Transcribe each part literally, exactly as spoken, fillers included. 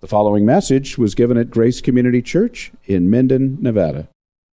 The following message was given at Grace Community Church in Minden, Nevada.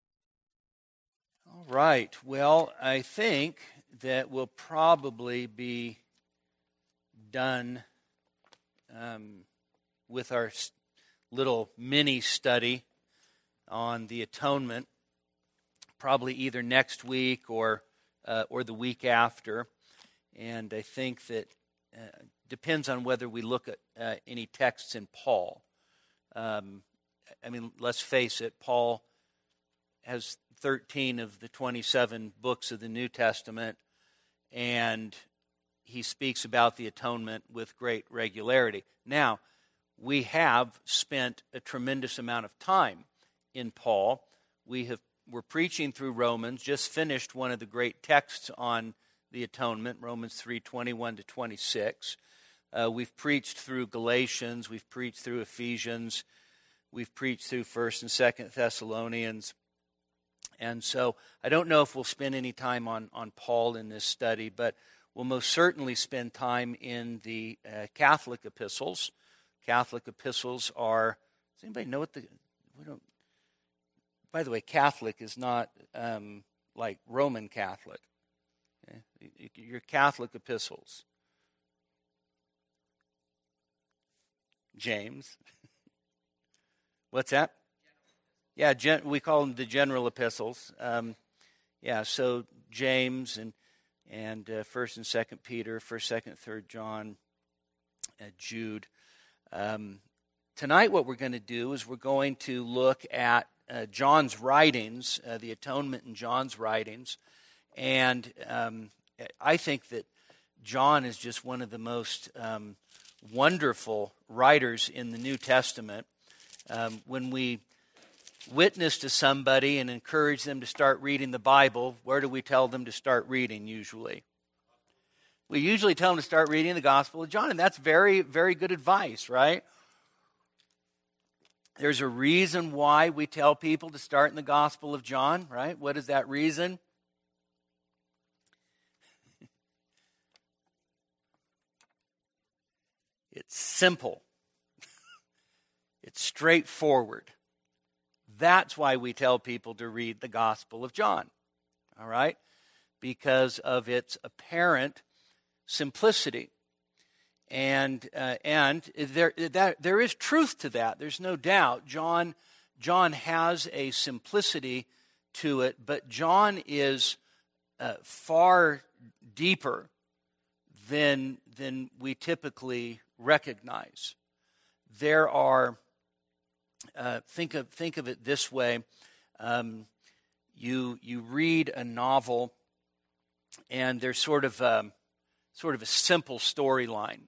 All right. Well, I think that we'll probably be done um, with our little mini study on the atonement, probably either next week or uh, or the week after. And I think that uh, depends on whether we look at uh, any texts in Paul. Um, I mean, let's face it, Paul has thirteen of the twenty-seven books of the New Testament, and he speaks about the atonement with great regularity. Now, we have spent a tremendous amount of time in Paul. We have, we're preaching through Romans, just finished one of the great texts on the atonement, Romans three, twenty-one to twenty-six. Uh, we've preached through Galatians, we've preached through Ephesians, we've preached through First and Second Thessalonians. And so I don't know if we'll spend any time on, on Paul in this study, but we'll most certainly spend time in the uh, Catholic epistles. Catholic epistles are, does anybody know what the, we don't, by the way, Catholic is not um, like Roman Catholic. Okay? Your Catholic epistles. James. What's that? Yeah, gen, we call them the general epistles. Um, yeah, so James and and uh, First and Second Peter, First, Second, Third John, uh, Jude. Um, tonight, what we're going to do is we're going to look at uh, John's writings, uh, the atonement in John's writings, and um, I think that John is just one of the most um, wonderful writers in the New Testament. Um, when we witness to somebody and encourage them to start reading the Bible, where do we tell them to start reading usually? We usually tell them to start reading the Gospel of John, and that's very, very good advice, right? There's a reason why we tell people to start in the Gospel of John, right? What is that reason? It's simple. It's straightforward. That's why we tell people to read the Gospel of John, all right? Because of its apparent simplicity. And uh, and there that there is truth to that. There's no doubt. John John has a simplicity to it, but John is uh, far deeper than than we typically recognize. There are uh, think of think of it this way: um, you you read a novel, and there's sort of a, sort of a simple storyline.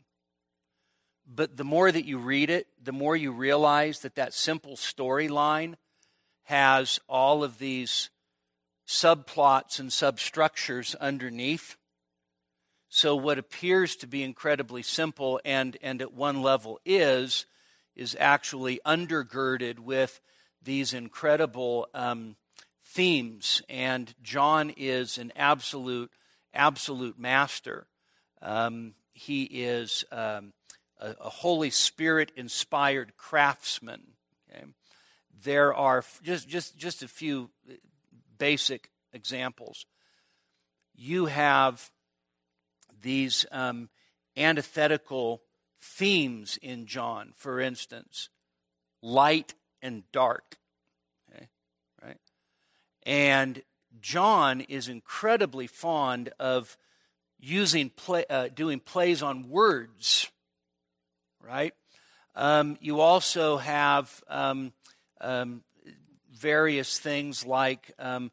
But the more that you read it, the more you realize that that simple storyline has all of these subplots and substructures underneath. So what appears to be incredibly simple and, and at one level is, is actually undergirded with these incredible um, themes. And John is an absolute, absolute master. Um, he is um, a, a Holy Spirit-inspired craftsman. Okay? There are just, just, just a few basic examples. You have these um, antithetical themes in John, for instance, light and dark, okay, right? And John is incredibly fond of using play, uh, doing plays on words, right? Um, you also have um, um, various things like um,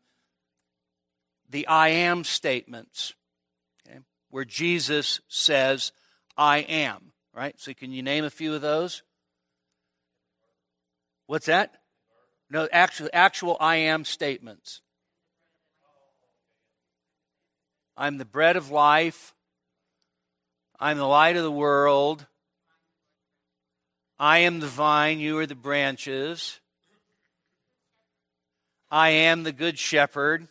the I am statements, where Jesus says, I am, right? So can you name a few of those? What's that? No, actual, actual I am statements. I'm the bread of life. I'm the light of the world. I am the vine, you are the branches. I am the good shepherd.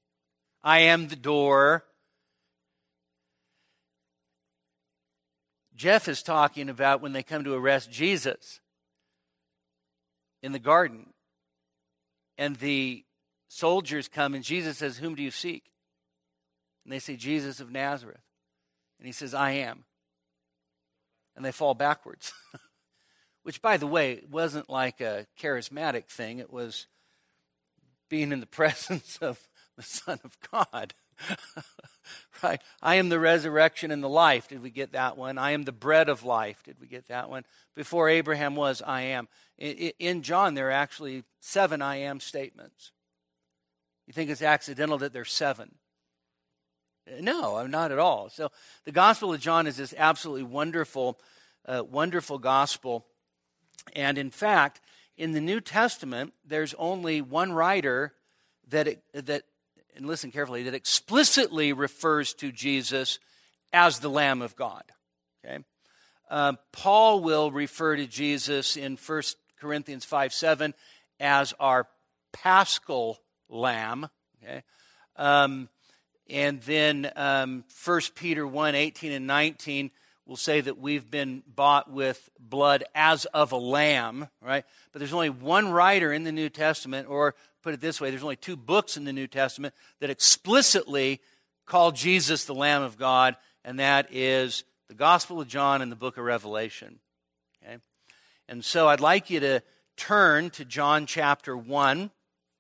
I am the door. Jeff is talking about when they come to arrest Jesus in the garden. And the soldiers come and Jesus says, "Whom do you seek?" And they say, "Jesus of Nazareth." And he says, "I am." And they fall backwards. Which, by the way, wasn't like a charismatic thing. It was being in the presence of the Son of God. Right? I am the resurrection and the life. Did we get that one? I am the bread of life. Did we get that one? Before Abraham was, I am. In John, there are actually seven I am statements. You think it's accidental that there's seven? No, not at all. So the Gospel of John is this absolutely wonderful, uh, wonderful gospel. And in fact, in the New Testament, there's only one writer that it, that, and listen carefully, that explicitly refers to Jesus as the Lamb of God. Okay, uh, Paul will refer to Jesus in First Corinthians five seven as our Paschal Lamb. Okay, um, and then um, First Peter one eighteen and nineteen will say that we've been bought with blood as of a lamb, right? But there's only one writer in the New Testament, or put it this way, there's only two books in the New Testament that explicitly call Jesus the Lamb of God, and that is the Gospel of John and the book of Revelation. Okay? And so I'd like you to turn to John chapter one.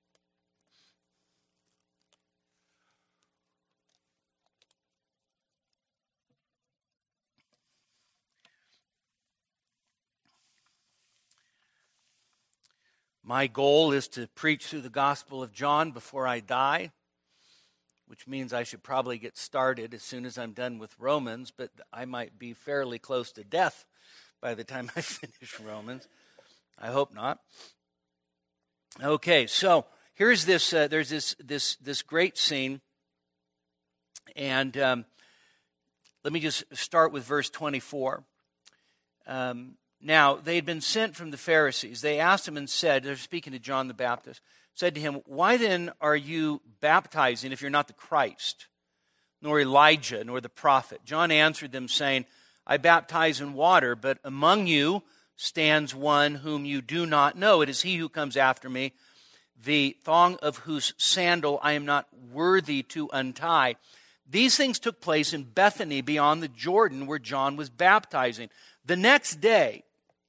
My goal is to preach through the Gospel of John before I die, which means I should probably get started as soon as I'm done with Romans, but I might be fairly close to death by the time I finish Romans. I hope not. Okay, so here's this, uh, there's this this this great scene, and um, let me just start with verse twenty-four. Um Now, they had been sent from the Pharisees. They asked him and said, they're speaking to John the Baptist, said to him, "Why then are you baptizing if you're not the Christ, nor Elijah, nor the prophet?" John answered them, saying, "I baptize in water, but among you stands one whom you do not know. It is he who comes after me, the thong of whose sandal I am not worthy to untie." These things took place in Bethany beyond the Jordan, where John was baptizing. The next day,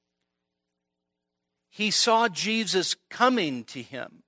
he saw Jesus coming to him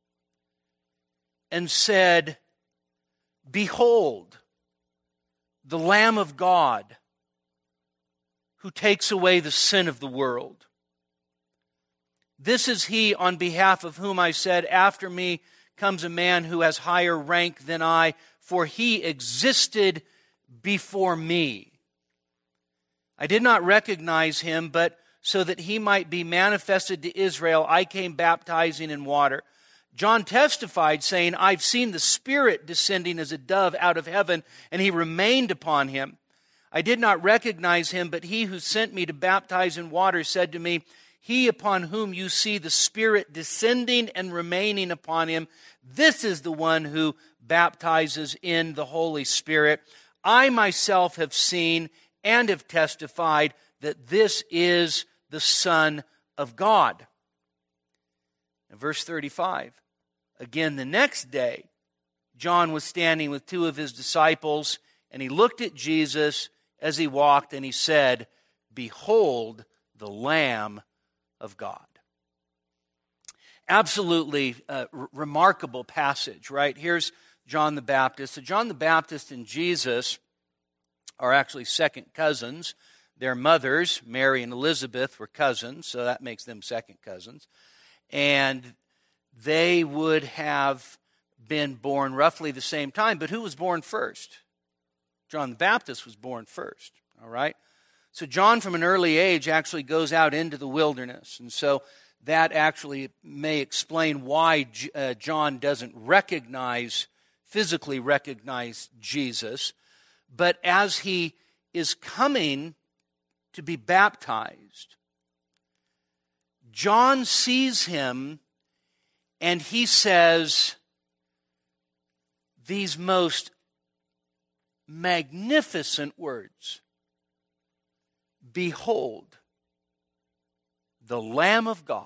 and said, "Behold, the Lamb of God who takes away the sin of the world. This is he on behalf of whom I said, after me comes a man who has higher rank than I, for he existed before me. I did not recognize him, but so that he might be manifested to Israel, I came baptizing in water. John testified, saying, I've seen the Spirit descending as a dove out of heaven, and he remained upon him. I did not recognize him, but he who sent me to baptize in water said to me, he upon whom you see the Spirit descending and remaining upon him, this is the one who baptizes in the Holy Spirit. I myself have seen and have testified that this is the Son of God." And verse thirty-five, again the next day, John was standing with two of his disciples, and he looked at Jesus as he walked, and he said, "Behold the Lamb of God." Absolutely uh, r- remarkable passage, right? Here's John the Baptist. So John the Baptist and Jesus are actually second cousins. Their mothers, Mary and Elizabeth, were cousins, so that makes them second cousins. And they would have been born roughly the same time, but who was born first? John the Baptist was born first, all right? So John, from an early age, actually goes out into the wilderness, and so that actually may explain why uh, John doesn't recognize, physically recognize Jesus. But as he is coming to be baptized, John sees him and he says these most magnificent words. behold, the Lamb of God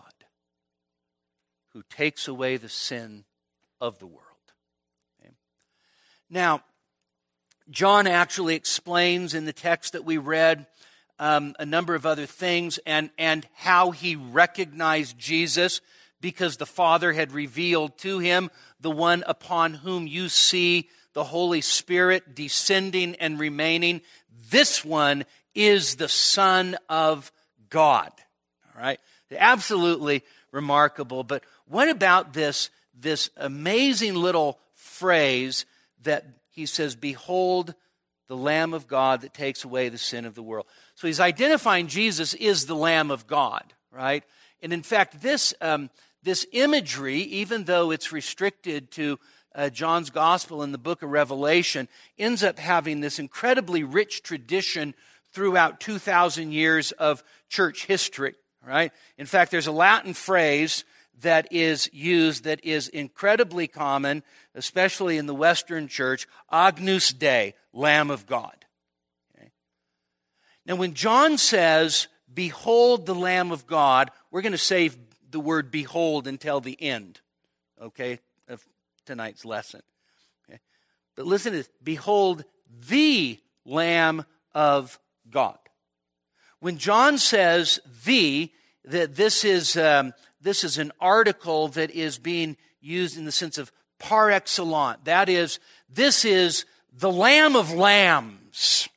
who takes away the sin of the world. Okay. Now, John actually explains in the text that we read um, a number of other things and, and how he recognized Jesus because the Father had revealed to him the one upon whom you see the Holy Spirit descending and remaining. This one is the Son of God. All right? Absolutely remarkable. But what about this, this amazing little phrase that he says, behold, the Lamb of God that takes away the sin of the world. So he's identifying Jesus is the Lamb of God, right? And in fact, this um, this imagery, even though it's restricted to uh, John's Gospel and the book of Revelation, ends up having this incredibly rich tradition throughout two thousand years of church history, right? In fact, there's a Latin phrase that is used that is incredibly common, especially in the Western church, Agnus Dei, Lamb of God. Okay? Now, when John says, behold the Lamb of God, we're going to save the word behold until the end, okay, of tonight's lesson. Okay? But listen to this, behold the Lamb of God. When John says the, that this is um, this is an article that is being used in the sense of par excellence. That is, this is the Lamb of Lambs.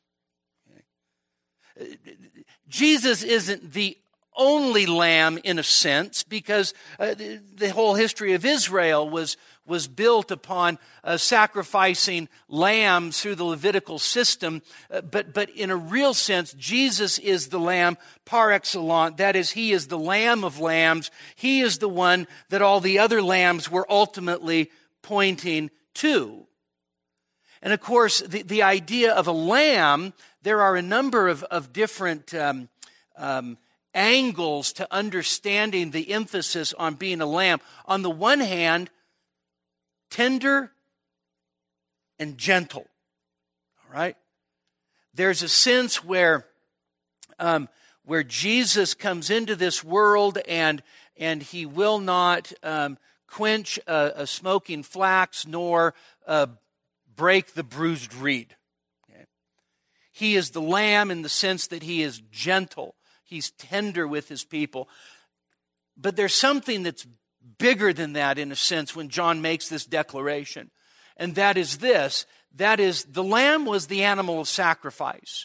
Okay. Jesus isn't the only lamb in a sense, because uh, the, the whole history of Israel was was built upon uh, sacrificing lambs through the Levitical system. Uh, but, but in a real sense, Jesus is the lamb par excellence. That is, he is the Lamb of lambs. He is the one that all the other lambs were ultimately pointing to. And of course, the, the idea of a lamb, there are a number of, of different um, um, angles to understanding the emphasis on being a lamb. On the one hand, tender and gentle, all right? There's a sense where um, where Jesus comes into this world and and he will not um, quench a, a smoking flax nor uh, break the bruised reed. Okay? He is the lamb in the sense that he is gentle. He's tender with his people. But there's something that's bigger than that in a sense when John makes this declaration. And that is this, that is, the lamb was the animal of sacrifice.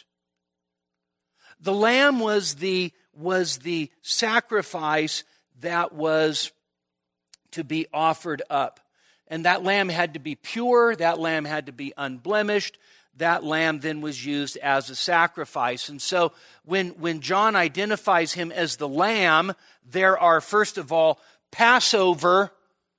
The lamb was the, was the sacrifice that was to be offered up. And that lamb had to be pure, that lamb had to be unblemished, that lamb then was used as a sacrifice. And so when, when John identifies him as the lamb, there are, first of all, Passover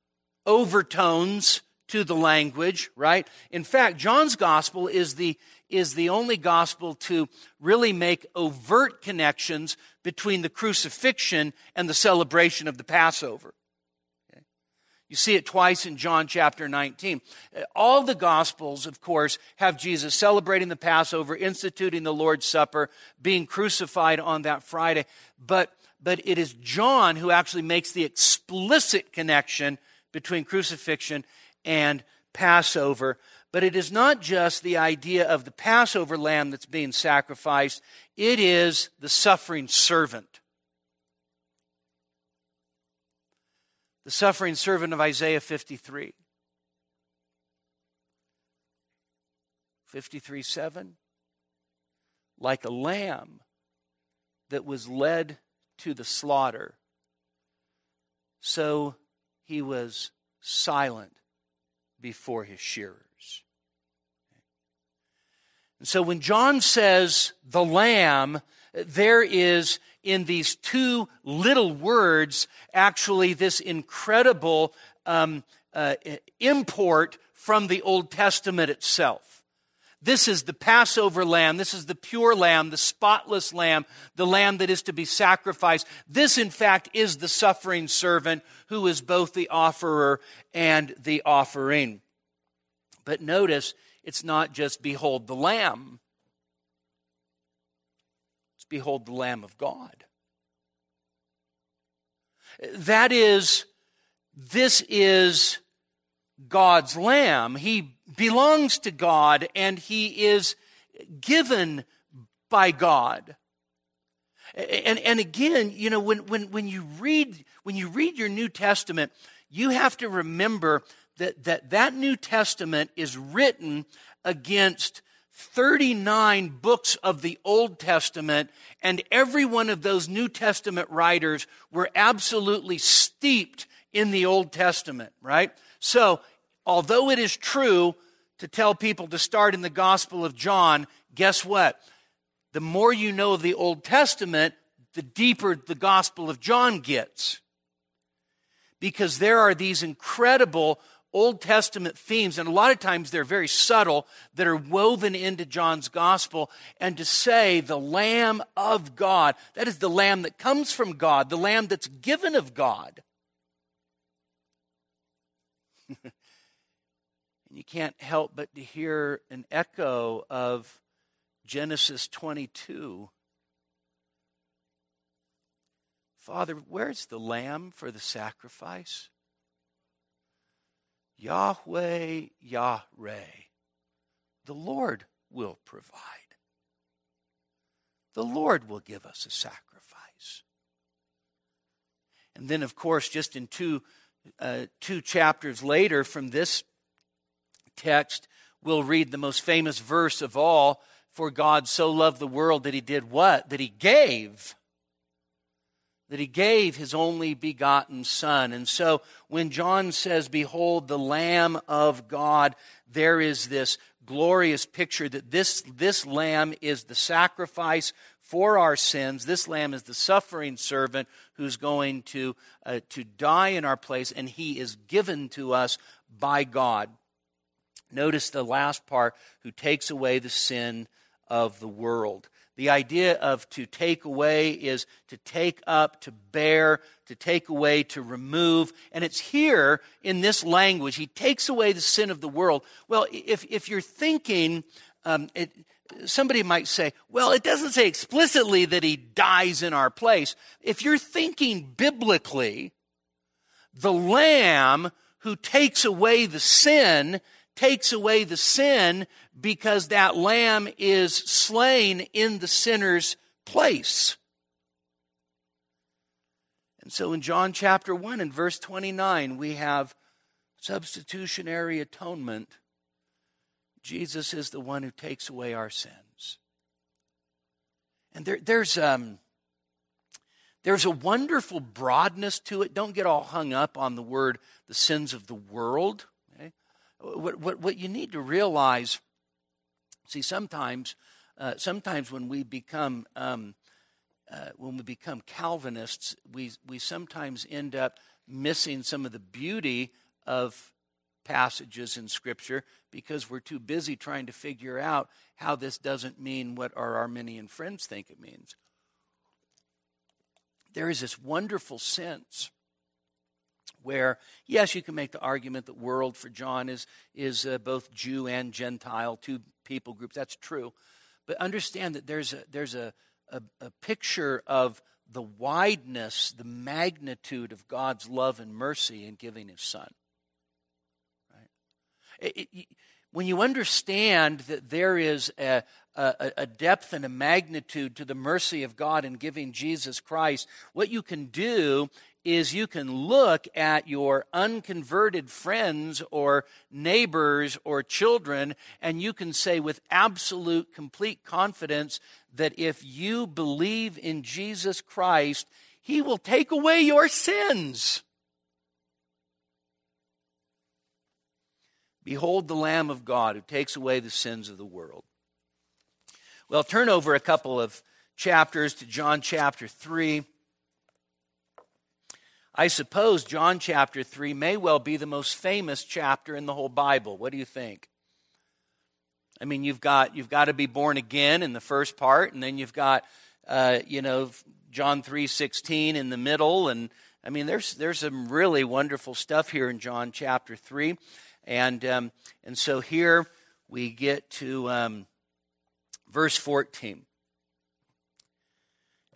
overtones to the language, right? In fact, John's gospel is the, is the only gospel to really make overt connections between the crucifixion and the celebration of the Passover. Okay? You see it twice in John chapter nineteen. All the gospels, of course, have Jesus celebrating the Passover, instituting the Lord's Supper, being crucified on that Friday. But But it is John who actually makes the explicit connection between crucifixion and Passover. But it is not just the idea of the Passover lamb that's being sacrificed. It is the suffering servant. The suffering servant of Isaiah fifty-three. fifty-three seven. Like a lamb that was led to the slaughter, so he was silent before his shearers. And so when John says the lamb, there is in these two little words actually this incredible um, uh, import from the Old Testament itself. This is the Passover lamb. This is the pure lamb, the spotless lamb, the lamb that is to be sacrificed. This, in fact, is the suffering servant who is both the offerer and the offering. But notice, it's not just behold the lamb. It's behold the Lamb of God. That is, this is God's Lamb. He belongs to God, and he is given by God. And, and again, you know, when, when, when you read when you read your New Testament, you have to remember that that, that New Testament is written against thirty-nine books of the Old Testament, and every one of those New Testament writers were absolutely steeped in the Old Testament, right? So, although it is true to tell people to start in the Gospel of John, guess what? The more you know of the Old Testament, the deeper the Gospel of John gets. Because there are these incredible Old Testament themes, and a lot of times they're very subtle, that are woven into John's Gospel. And to say the Lamb of God, that is the Lamb that comes from God, the Lamb that's given of God. And you can't help but to hear an echo of Genesis twenty-two. Father, where's the lamb for the sacrifice? Yahweh, Yahweh, the Lord will provide. The Lord will give us a sacrifice. And then, of course, just in two, uh, two chapters later from this text, we'll read the most famous verse of all. For God so loved the world that he did what? That he gave. That he gave his only begotten Son. And so when John says, behold the Lamb of God, there is this glorious picture that this, this Lamb is the sacrifice for our sins. This Lamb is the suffering servant who's going to, uh, to die in our place, and he is given to us by God. Notice the last part, who takes away the sin of the world. The idea of to take away is to take up, to bear, to take away, to remove. And it's here in this language, he takes away the sin of the world. Well, if, if you're thinking, um, it, somebody might say, well, it doesn't say explicitly that he dies in our place. If you're thinking biblically, the Lamb who takes away the sin takes away the sin because that lamb is slain in the sinner's place. And so in John chapter one and verse twenty-nine, we have substitutionary atonement. Jesus is the one who takes away our sins. And there, there's, um, there's a wonderful broadness to it. Don't get all hung up on the word, the sins of the world. What, what, what you need to realize, see, sometimes, uh, sometimes when we become um, uh, when we become Calvinists, we we sometimes end up missing some of the beauty of passages in Scripture because we're too busy trying to figure out how this doesn't mean what our Arminian friends think it means. There is this wonderful sense where, yes, you can make the argument that world for John is, is uh, both Jew and Gentile, two people groups. That's true. But understand that there's a, there's a, a, a picture of the wideness, the magnitude of God's love and mercy in giving his Son. Right? It, it, when you understand that there is a, a, a depth and a magnitude to the mercy of God in giving Jesus Christ, what you can do is you can look at your unconverted friends or neighbors or children, and you can say with absolute, complete confidence that if you believe in Jesus Christ, he will take away your sins. Behold the Lamb of God who takes away the sins of the world. Well, turn over a couple of chapters to John chapter three. I suppose John chapter three may well be the most famous chapter in the whole Bible. What do you think? I mean, you've got you've got to be born again in the first part, and then you've got uh, you know John three sixteen in the middle, and I mean there's there's some really wonderful stuff here in John chapter three, and um, and so here we get to um, verse fourteen.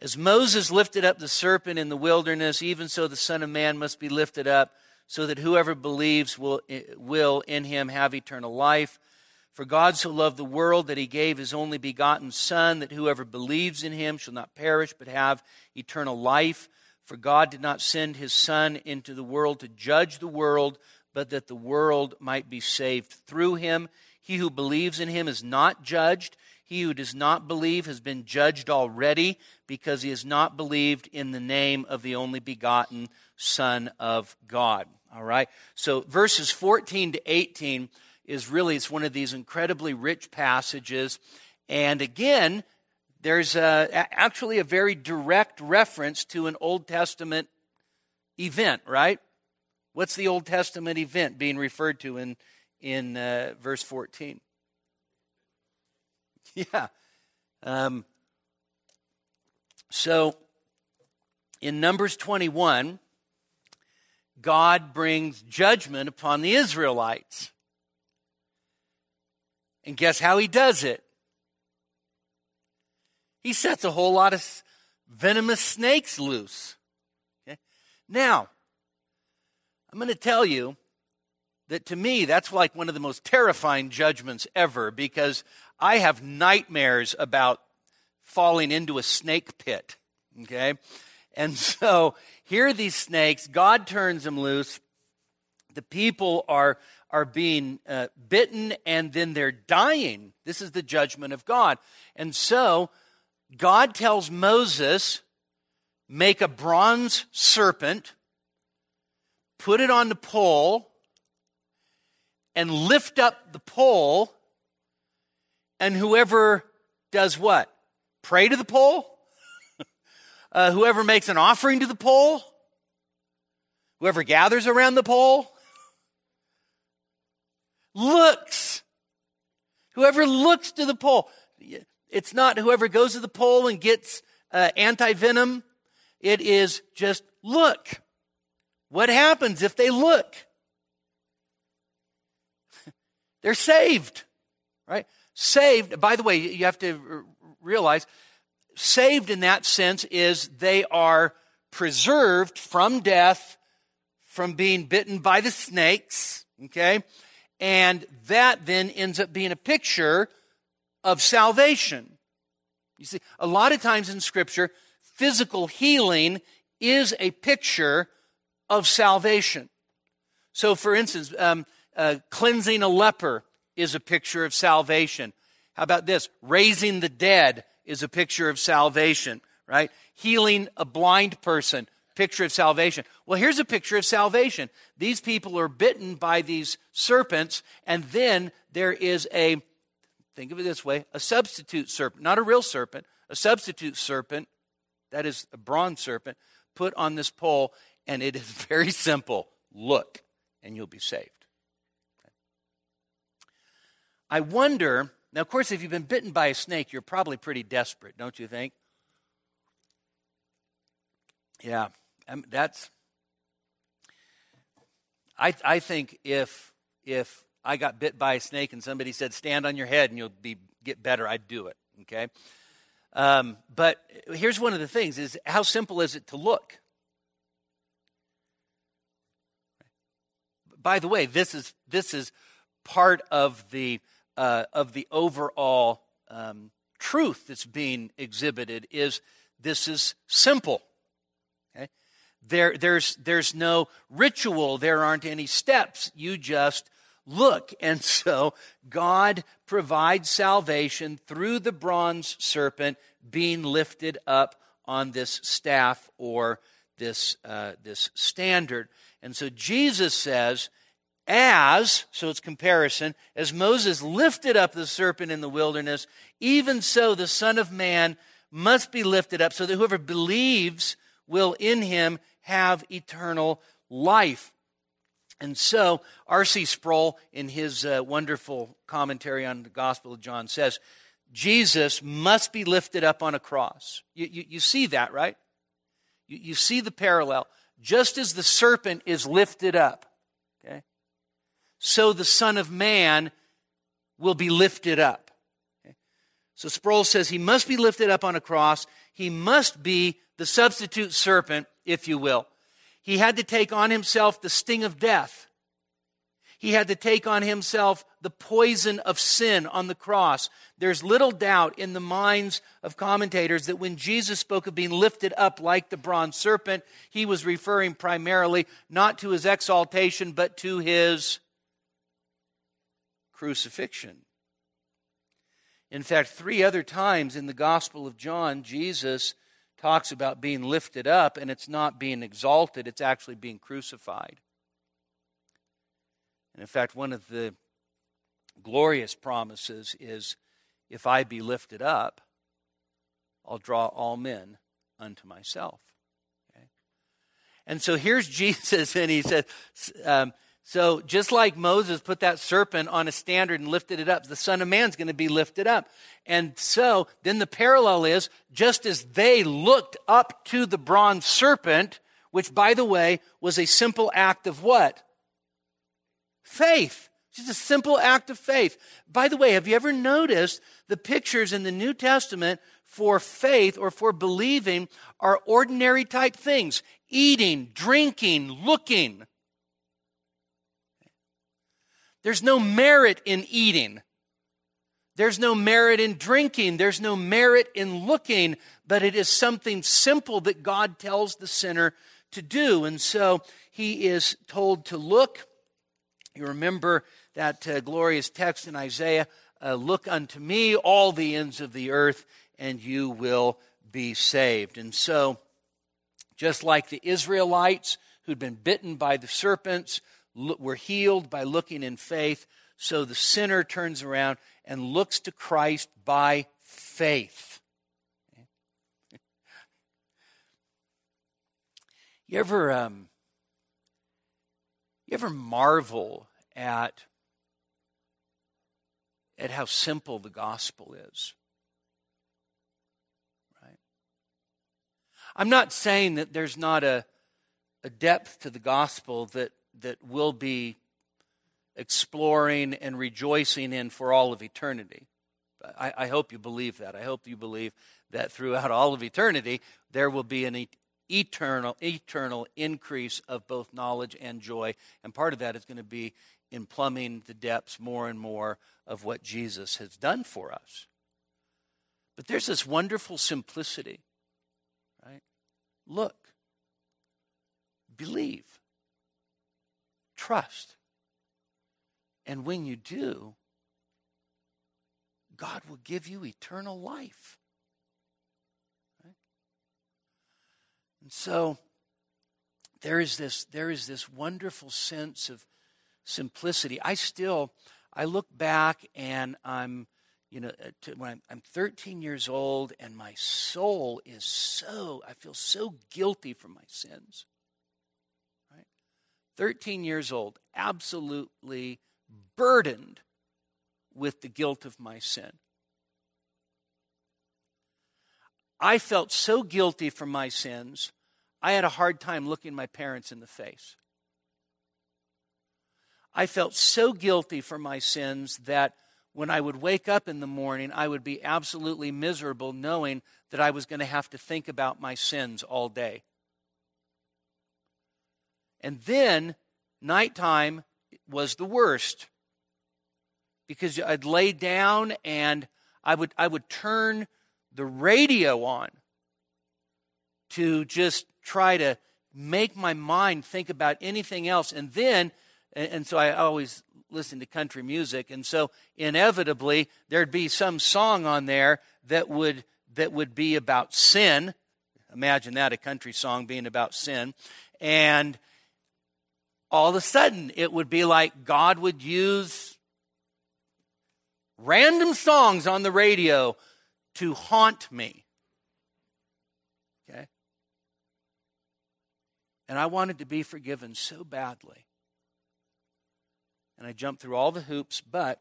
As Moses lifted up the serpent in the wilderness, even so the Son of Man must be lifted up, so that whoever believes will, will in him have eternal life. For God so loved the world that he gave his only begotten Son, that whoever believes in him shall not perish but have eternal life. For God did not send his Son into the world to judge the world, but that the world might be saved through him. He who believes in him is not judged. He who does not believe has been judged already, because he has not believed in the name of the only begotten Son of God. All right? So verses fourteen to eighteen is really, it's one of these incredibly rich passages. And again, there's a, actually a very direct reference to an Old Testament event, right? What's the Old Testament event being referred to in, in uh, verse fourteen? Yeah. Um, so, in Numbers twenty-one, God brings judgment upon the Israelites. And guess how he does it? He sets a whole lot of venomous snakes loose. Okay? Now, I'm going to tell you that to me, that's like one of the most terrifying judgments ever, because I have nightmares about falling into a snake pit, okay? And so here are these snakes. God turns them loose. The people are, are being uh, bitten, and then they're dying. This is the judgment of God. And so God tells Moses, make a bronze serpent, put it on the pole, and lift up the pole, and whoever does what? Pray to the pole? uh, whoever makes an offering to the pole? Whoever gathers around the pole? Looks. Whoever looks to the pole. It's not whoever goes to the pole and gets uh, anti-venom. It is just look. What happens if they look? They're saved, right? Saved, by the way, you have to realize, saved in that sense is they are preserved from death, from being bitten by the snakes, okay? And that then ends up being a picture of salvation. You see, a lot of times in Scripture, physical healing is a picture of salvation. So, for instance, um, uh, cleansing a leper is a picture of salvation. How about this? Raising the dead is a picture of salvation, right? Healing a blind person, picture of salvation. Well, here's a picture of salvation. These people are bitten by these serpents, and then there is a, think of it this way, a substitute serpent, not a real serpent, a substitute serpent, that is a bronze serpent, put on this pole, and it is very simple. Look, and you'll be saved. I wonder, now of course if you've been bitten by a snake, you're probably pretty desperate, don't you think? Yeah, um, that's, I I think if if I got bit by a snake and somebody said, stand on your head and you'll be get better, I'd do it, okay? Um, but here's one of the things, is how simple is it to look? By the way, this is this is part of the uh, of the overall um, truth that's being exhibited. Is this is simple? Okay, there there's there's no ritual. There aren't any steps. You just look, and so God provides salvation through the bronze serpent being lifted up on this staff or this uh, this standard. And so Jesus says, as, so it's comparison, as Moses lifted up the serpent in the wilderness, even so the Son of Man must be lifted up, so that whoever believes will in him have eternal life. And so R C Sproul, in his uh, wonderful commentary on the Gospel of John, says, Jesus must be lifted up on a cross. You, you, you see that, right? You, you see the parallel. Just as the serpent is lifted up, okay, so the Son of Man will be lifted up. Okay? So Sproul says he must be lifted up on a cross. he must be the substitute serpent, if you will. He had to take on himself the sting of death. He had to take on himself the poison of sin on the cross. There's little doubt in the minds of commentators that when Jesus spoke of being lifted up like the bronze serpent, he was referring primarily not to his exaltation, but to his crucifixion. In fact, three other times in the Gospel of John, Jesus talks about being lifted up, and it's not being exalted, it's actually being crucified. And in fact, one of the glorious promises is, if I be lifted up, I'll draw all men unto myself. Okay? And so here's Jesus, and he says, um, so just like Moses put that serpent on a standard and lifted it up, the Son of Man's going to be lifted up. And so then the parallel is, just as they looked up to the bronze serpent, which, by the way, was a simple act of what? Faith. Just a simple act of faith. By the way, have you ever noticed the pictures in the New Testament for faith or for believing are ordinary type things? Eating, drinking, looking. There's no merit in eating. There's no merit in drinking. There's no merit in looking. But it is something simple that God tells the sinner to do. And so he is told to look. You remember that uh, glorious text in Isaiah, uh, look unto me, all the ends of the earth, and you will be saved. And so, just like the Israelites who'd been bitten by the serpents were healed by looking in faith, so the sinner turns around and looks to Christ by faith. You ever... Um, You ever marvel at, at how simple the gospel is? Right? I'm not saying that there's not a, a depth to the gospel that, that we'll be exploring and rejoicing in for all of eternity. I, I hope you believe that. I hope you believe that throughout all of eternity, there will be an eternal, eternal increase of both knowledge and joy. And part of that is going to be in plumbing the depths more and more of what Jesus has done for us. But there's this wonderful simplicity, right? Look, believe, trust. And when you do, God will give you eternal life. And so there is this there is this wonderful sense of simplicity. I still I look back and I'm you know to, when I'm, I'm thirteen years old and my soul is so I feel so guilty for my sins. Right? thirteen years old, absolutely burdened with the guilt of my sin. I felt so guilty for my sins, I had a hard time looking my parents in the face. I felt so guilty for my sins that when I would wake up in the morning, I would be absolutely miserable knowing that I was going to have to think about my sins all day. And then nighttime was the worst because I'd lay down and I would I would turn the radio on to just try to make my mind think about anything else. And then, and so I always listen to country music, and so inevitably there'd be some song on there that would that would be about sin. Imagine that, a country song being about sin. And all of a sudden it would be like God would use random songs on the radio to haunt me. Okay? And I wanted to be forgiven so badly. And I jumped through all the hoops, but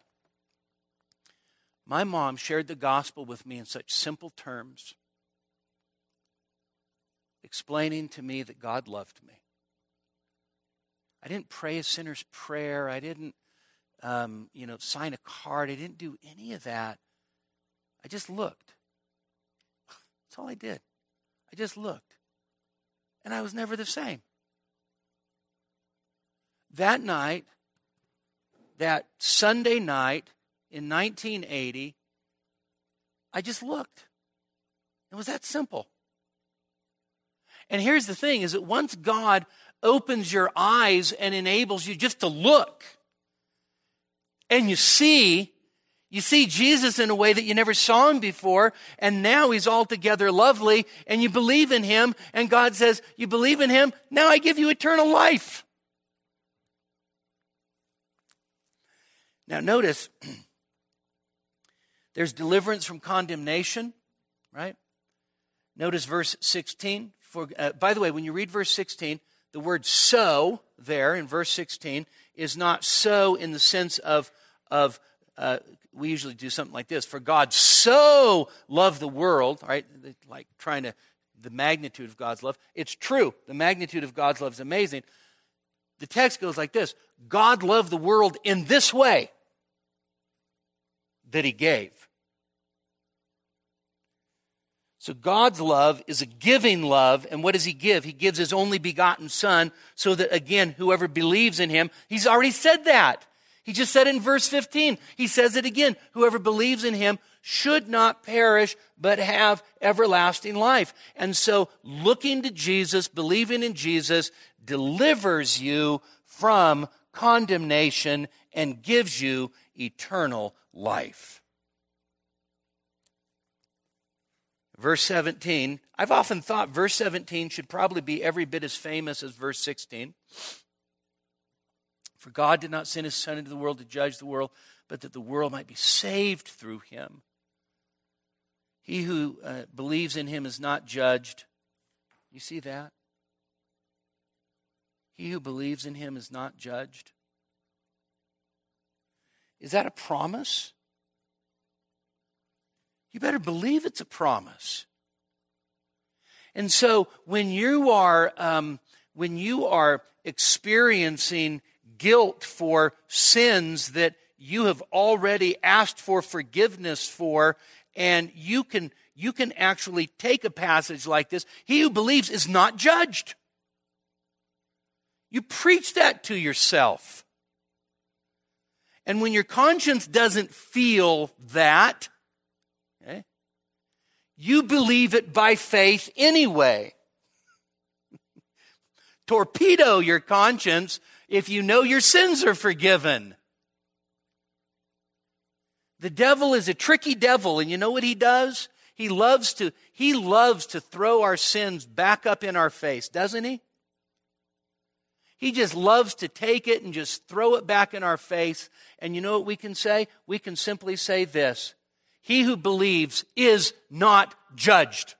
my mom shared the gospel with me in such simple terms, explaining to me that God loved me. I didn't pray a sinner's prayer. I didn't, um, you know, sign a card. I didn't do any of that. I just looked. That's all I did. I just looked. And I was never the same. That night, that Sunday night in nineteen eighty, I just looked. It was that simple. And here's the thing, is that once God opens your eyes and enables you just to look, and you see, you see Jesus in a way that you never saw him before, and now he's altogether lovely, and you believe in him, and God says, you believe in him, now I give you eternal life. Now notice, there's deliverance from condemnation, right? Notice verse sixteen. For, uh, by the way, when you read verse sixteen, the word so there in verse sixteen is not so in the sense of, of uh, we usually do something like this. For God so loved the world, right? Like trying to, the magnitude of God's love. It's true. The magnitude of God's love is amazing. The text goes like this. God loved the world in this way that he gave. So God's love is a giving love, and what does he give? He gives his only begotten Son so that, again, whoever believes in him, he's already said that. He just said it in verse fifteen. He says it again. Whoever believes in him should not perish, but have everlasting life. And so looking to Jesus, believing in Jesus, delivers you from condemnation and gives you eternal life. Verse seventeen, I've often thought verse seventeen should probably be every bit as famous as verse sixteen. For God did not send his Son into the world to judge the world, but that the world might be saved through him. He who uh, believes in him is not judged. You see that? He who believes in him is not judged. Is that a promise? You better believe it's a promise. And so when you are um, when you are experiencing guilt for sins that you have already asked for forgiveness for, and you can you can actually take a passage like this, he who believes is not judged. You preach that to yourself. And when your conscience doesn't feel that, okay, you believe it by faith anyway. Torpedo your conscience if you know your sins are forgiven. The devil is a tricky devil, and you know what he does? He loves to, he loves to throw our sins back up in our face, doesn't he? He just loves to take it and just throw it back in our face. And you know what we can say? We can simply say this: he who believes is not judged.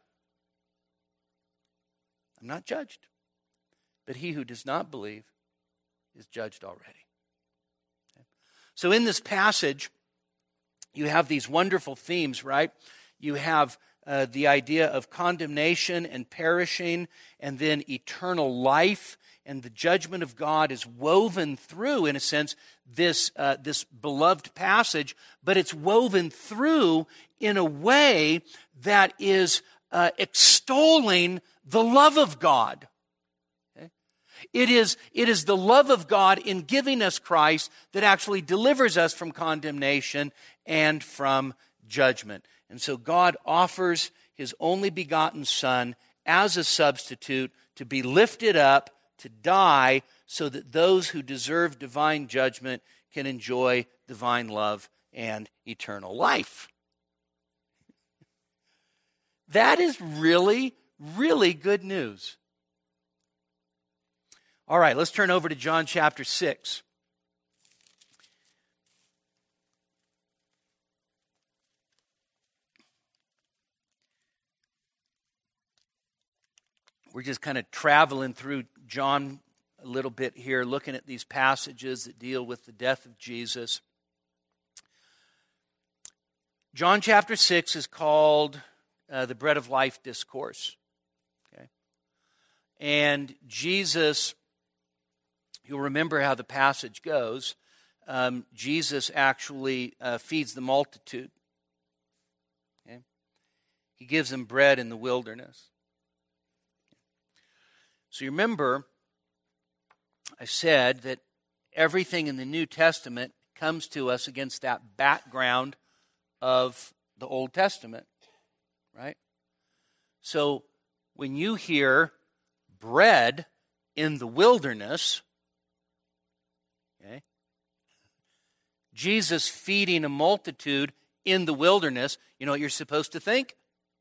I'm not judged. But he who does not believe is judged already. Okay. So in this passage, you have these wonderful themes, right? You have uh, the idea of condemnation and perishing, and then eternal life, and the judgment of God is woven through, in a sense, this uh, this beloved passage, but it's woven through in a way that is uh, extolling the love of God. Okay? It is, it is the love of God in giving us Christ that actually delivers us from condemnation and from judgment. And so God offers his only begotten Son as a substitute to be lifted up, to die, so that those who deserve divine judgment can enjoy divine love and eternal life. That is really, really good news. All right, let's turn over to John chapter six. We're just kind of traveling through John a little bit here, looking at these passages that deal with the death of Jesus. John chapter six is called uh, the Bread of Life Discourse. Okay? And Jesus, you'll remember how the passage goes, um, Jesus actually uh, feeds the multitude. Okay? He gives them bread in the wilderness. So you remember, I said that everything in the New Testament comes to us against that background of the Old Testament, right? So when you hear bread in the wilderness, okay, Jesus feeding a multitude in the wilderness, you know what you're supposed to think?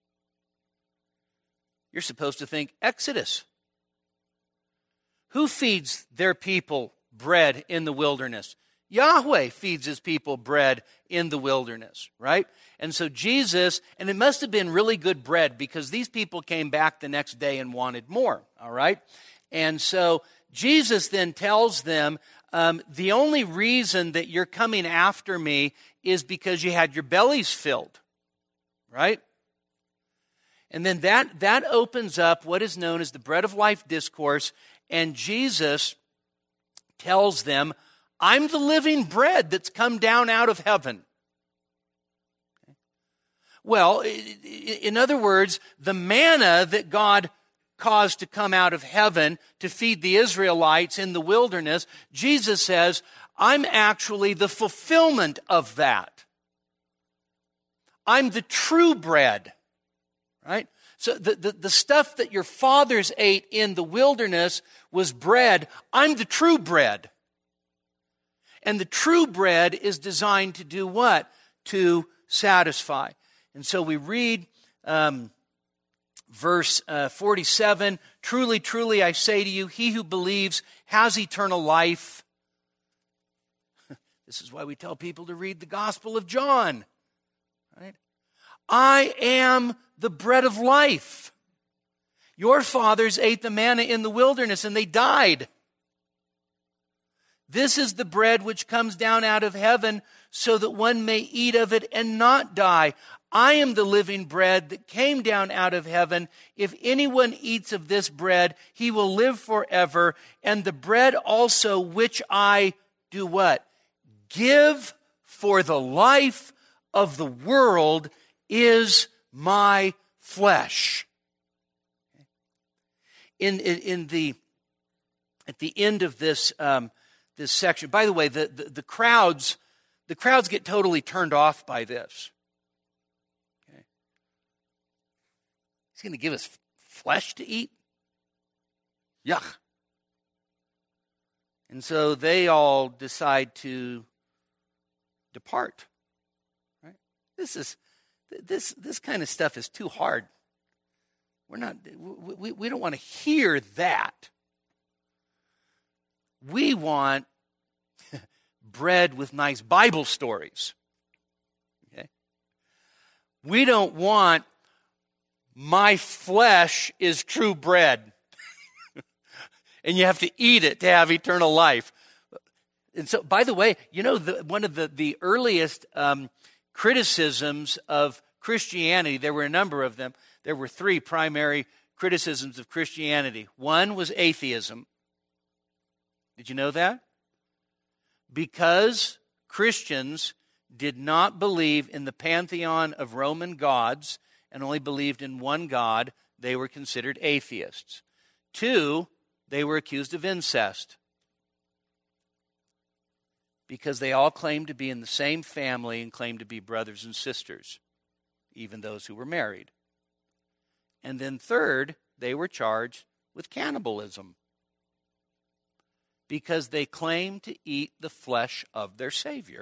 You're supposed to think Exodus. Who feeds their people bread in the wilderness? Yahweh feeds his people bread in the wilderness, right? And so Jesus, and it must have been really good bread because these people came back the next day and wanted more, all right? And so Jesus then tells them, um, the only reason that you're coming after me is because you had your bellies filled, right? And then that, that opens up what is known as the Bread of Life discourse, and Jesus tells them, I'm the living bread that's come down out of heaven. Well, in other words, the manna that God caused to come out of heaven to feed the Israelites in the wilderness, Jesus says, I'm actually the fulfillment of that. I'm the true bread, right? So the, the, the stuff that your fathers ate in the wilderness was bread. I'm the true bread. And the true bread is designed to do what? To satisfy. And so we read um, verse uh, forty-seven, truly, truly, I say to you, he who believes has eternal life. This is why we tell people to read the Gospel of John, right? I am the bread of life. Your fathers ate the manna in the wilderness and they died. This is the bread which comes down out of heaven so that one may eat of it and not die. I am the living bread that came down out of heaven. If anyone eats of this bread, he will live forever. And the bread also which I do what? Give for the life of the world is my flesh. In, in, in the, at the end of this, um, this section, by the way, the, the, the crowds, the crowds get totally turned off by this. Okay. He's going to give us flesh to eat? Yuck. And so they all decide to depart. Right? This is this this kind of stuff is too hard. We're not we, we don't want to hear that. We want bread with nice Bible stories. Okay? We don't want my flesh is true bread. And you have to eat it to have eternal life. And so, by the way, you know, the, one of the, the earliest um, criticisms of Christianity, there were a number of them. There were three primary criticisms of Christianity. One was atheism. Did you know that? Because Christians did not believe in the pantheon of Roman gods and only believed in one God, they were considered atheists. Two, they were accused of incest because they all claimed to be in the same family and claimed to be brothers and sisters, even those who were married. And then third, they were charged with cannibalism because they claimed to eat the flesh of their Savior.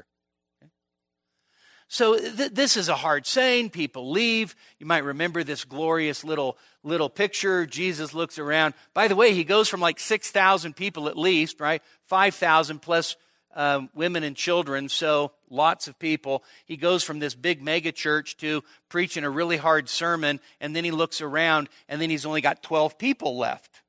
So th- this is a hard saying. People leave. You might remember this glorious little little picture. Jesus looks around. By the way, he goes from like six thousand people at least, right? five thousand plus um, women and children, so lots of people. He goes from this big mega church to preaching a really hard sermon, and then he looks around, and then he's only got twelve people left.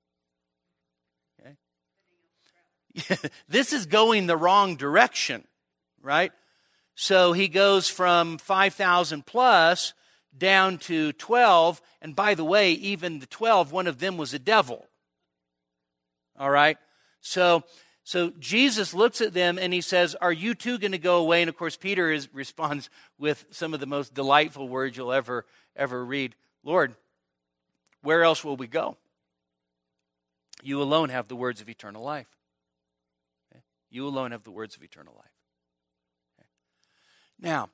Okay? This is going the wrong direction, right? So he goes from five thousand plus down to twelve. And by the way, even the twelve, one of them was a devil. All right? So, So Jesus looks at them and he says, are you too going to go away? And of course, Peter is, responds with some of the most delightful words you'll ever, ever read. Lord, where else will we go? You alone have the words of eternal life. Okay? You alone have the words of eternal life. Okay? Now,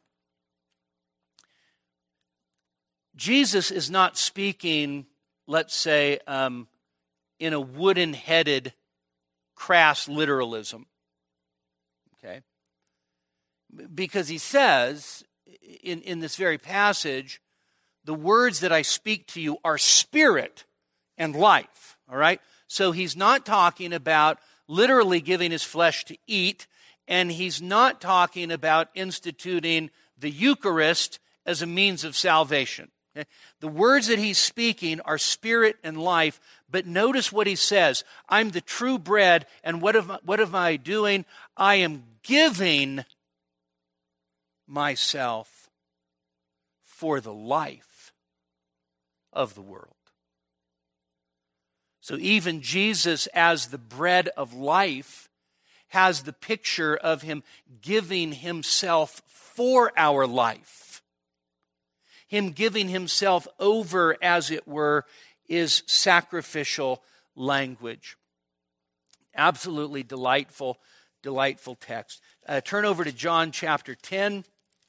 Jesus is not speaking, let's say, um, in a wooden-headed, crass literalism. Okay? Because he says, in, in this very passage, the words that I speak to you are spirit and life. All right? So he's not talking about literally giving his flesh to eat, and he's not talking about instituting the Eucharist as a means of salvation. Okay? The words that he's speaking are spirit and life, but notice what he says. I'm the true bread, and what am, what am I doing? I am giving myself for the life of the world. So even Jesus, as the bread of life, has the picture of him giving himself for our life. Him giving himself over, as it were, is sacrificial language. Absolutely delightful, delightful text. Uh, turn over to John chapter ten.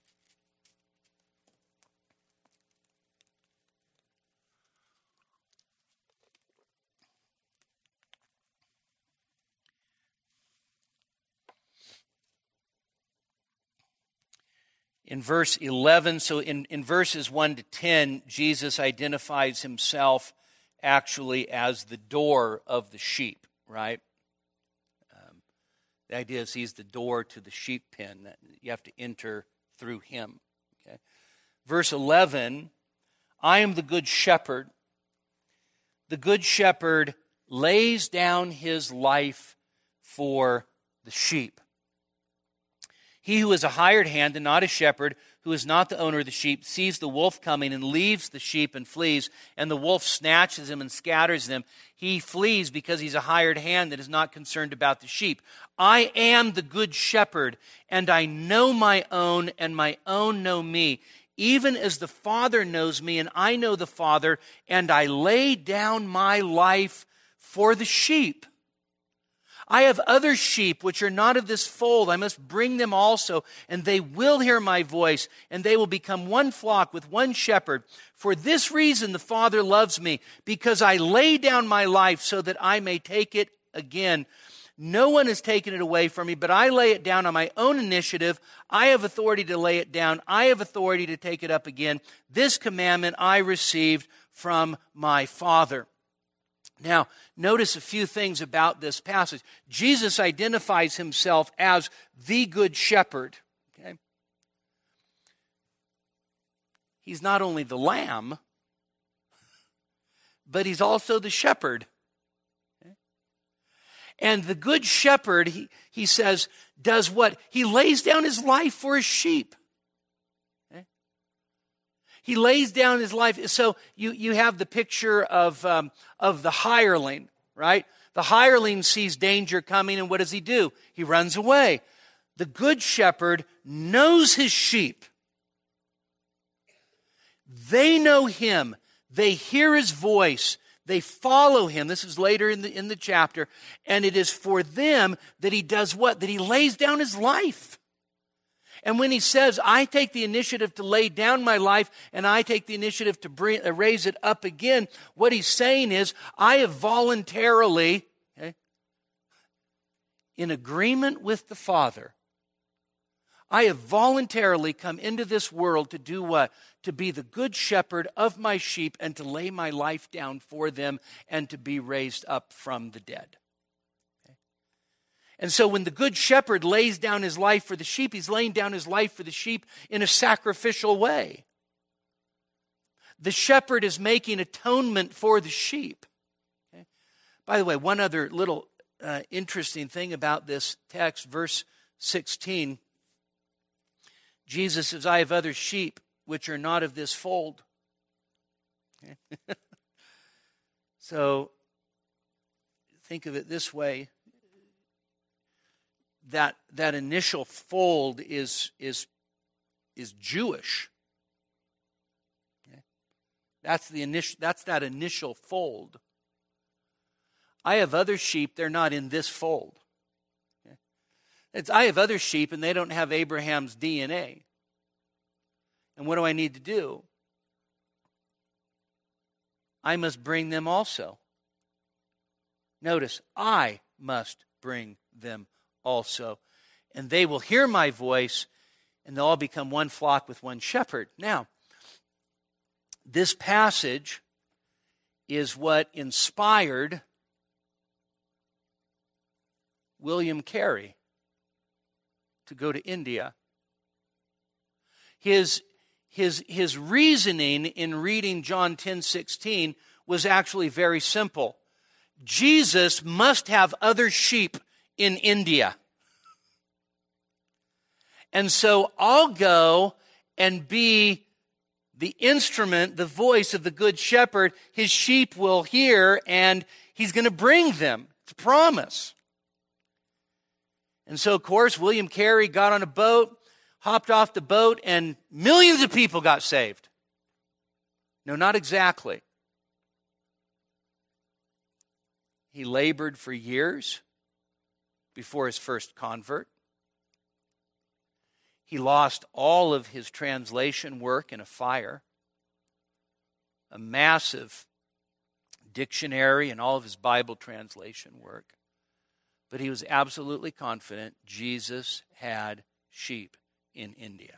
In verse eleven, so in, in verses one to ten, Jesus identifies himself actually as the door of the sheep, right? Um, the idea is he's the door to the sheep pen. That you have to enter through him. Okay? Verse eleven, I am the good shepherd. The good shepherd lays down his life for the sheep. He who is a hired hand and not a shepherd, who is not the owner of the sheep, sees the wolf coming and leaves the sheep and flees, and the wolf snatches him and scatters them. He flees because he's a hired hand that is not concerned about the sheep. I am the good shepherd, and I know my own, and my own know me, even as the Father knows me, and I know the Father, and I lay down my life for the sheep. I have other sheep which are not of this fold. I must bring them also, and they will hear my voice, and they will become one flock with one shepherd. For this reason the Father loves me, because I lay down my life so that I may take it again. No one has taken it away from me, but I lay it down on my own initiative. I have authority to lay it down. I have authority to take it up again. This commandment I received from my Father. Now, notice a few things about this passage. Jesus identifies himself as the good shepherd. Okay? He's not only the lamb, but he's also the shepherd. Okay? And the good shepherd, he, he says, does what? He lays down his life for his sheep. He lays down his life. So you, you have the picture of, um, of the hireling, right? The hireling sees danger coming, and what does he do? He runs away. The good shepherd knows his sheep. They know him. They hear his voice. They follow him. This is later in the, in the chapter. And it is for them that he does what? That he lays down his life. And when he says, I take the initiative to lay down my life and I take the initiative to bring, uh, raise it up again, what he's saying is, I have voluntarily, okay, in agreement with the Father, I have voluntarily come into this world to do what? To be the good shepherd of my sheep and to lay my life down for them and to be raised up from the dead. And so when the good shepherd lays down his life for the sheep, he's laying down his life for the sheep in a sacrificial way. The shepherd is making atonement for the sheep. Okay? By the way, one other little uh, interesting thing about this text, verse sixteen. Jesus says, I have other sheep which are not of this fold. Okay? So think of it this way. that that initial fold is is is Jewish. Okay? That's the initial that's that initial fold. I have other sheep, they're not in this fold. Okay? It's I have other sheep and they don't have Abraham's D N A. And what do I need to do? I must bring them also. Notice, I must bring them also. And they will hear my voice, and they'll all become one flock with one shepherd. Now, this passage is what inspired William Carey to go to India. His, his, his reasoning in reading John ten sixteen was actually very simple. Jesus must have other sheep in India. And so I'll go and be the instrument, the voice of the Good Shepherd. His sheep will hear, and he's going to bring them. It's a promise. And so, of course, William Carey got on a boat, hopped off the boat, and millions of people got saved. No, not exactly. He labored for years before his first convert. He lost all of his translation work in a fire, a massive dictionary and all of his Bible translation work. But he was absolutely confident Jesus had sheep in India.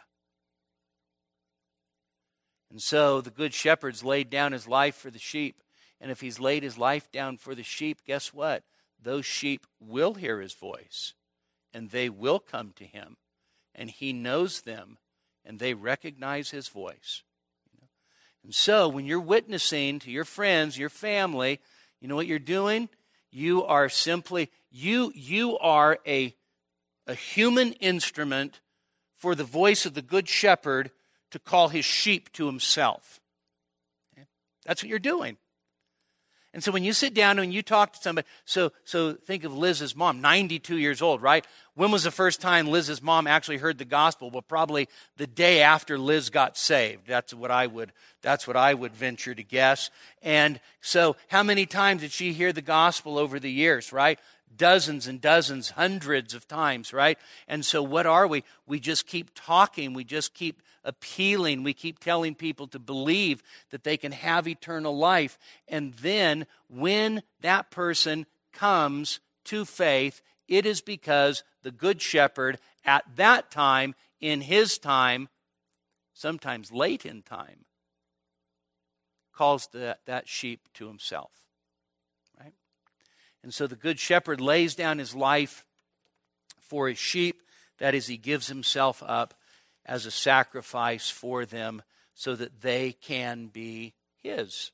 And so the Good Shepherd's laid down his life for the sheep. And if he's laid his life down for the sheep, guess what? Those sheep will hear his voice, and they will come to him, and he knows them, and they recognize his voice. And so when you're witnessing to your friends, your family, you know what you're doing? You are simply, you, you are a, a human instrument for the voice of the Good Shepherd to call his sheep to himself. Okay? That's what you're doing. And so when you sit down and you talk to somebody, so so think of Liz's mom, ninety-two years old, right? When was the first time Liz's mom actually heard the gospel? Well, probably the day after Liz got saved. That's what I would that's what I would venture to guess. And so how many times did she hear the gospel over the years, right? Dozens and dozens, hundreds of times, right? And so what are we? We just keep talking. We just keep appealing. We keep telling people to believe that they can have eternal life. And then when that person comes to faith, it is because the Good Shepherd at that time, in his time, sometimes late in time, calls that, that sheep to himself. Right? And so the Good Shepherd lays down his life for his sheep. That is, he gives himself up as a sacrifice for them so that they can be his.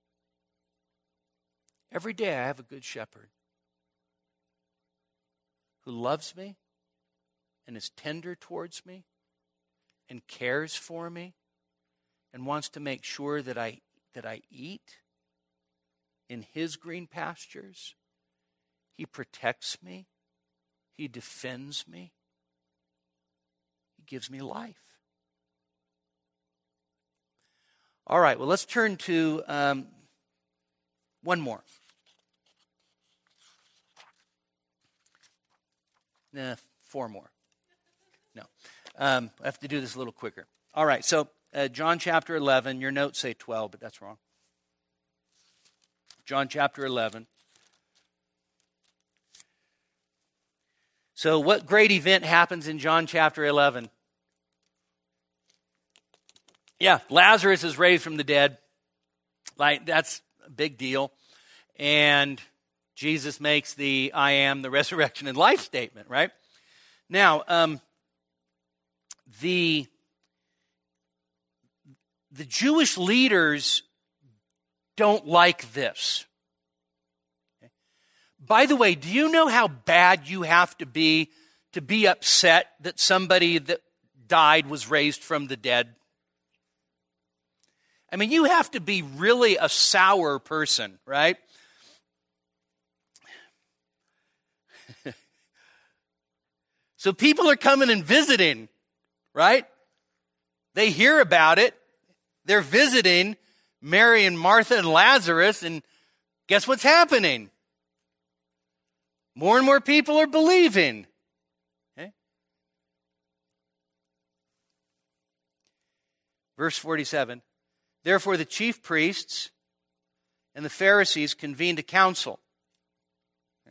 Every day I have a Good Shepherd who loves me and is tender towards me and cares for me and wants to make sure that I that I eat in his green pastures. He protects me. He defends me. He gives me life. All right, well, let's turn to um, one more. Nah, four more. No. Um, I have to do this a little quicker. All right, so uh, John chapter eleven. Your notes say twelve, but that's wrong. John chapter eleven. So what great event happens in John chapter eleven? Yeah, Lazarus is raised from the dead. Like, that's a big deal. And Jesus makes the I am the resurrection and life statement, right? Now, um, the, the Jewish leaders don't like this. Okay? By the way, do you know how bad you have to be to be upset that somebody that died was raised from the dead? I mean, you have to be really a sour person, right? So people are coming and visiting, right? They hear about it. They're visiting Mary and Martha and Lazarus, and guess what's happening? More and more people are believing. Okay? Verse forty-seven, therefore the chief priests and the Pharisees convened a council. Okay?